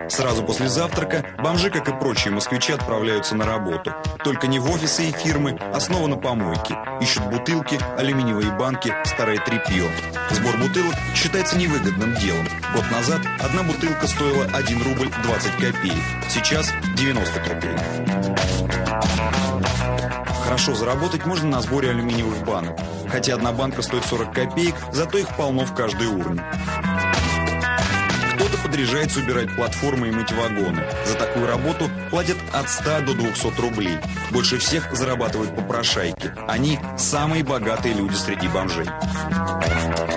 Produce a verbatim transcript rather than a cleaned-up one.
Сразу после завтрака бомжи, как и прочие москвичи, отправляются на работу. Только не в офисы и фирмы, а снова на помойки. Ищут бутылки, алюминиевые банки, старое тряпье. Сбор бутылок считается невыгодным делом. Год назад одна бутылка стоила один рубль двадцать копеек. Сейчас девяносто копеек. Хорошо заработать можно на сборе алюминиевых банок. Хотя одна банка стоит сорок копеек, зато их полно в каждой урне. Кто-то подряжается убирать платформы и мыть вагоны. За такую работу платят от ста до двухсот рублей. Больше всех зарабатывают попрошайки. Они самые богатые люди среди бомжей.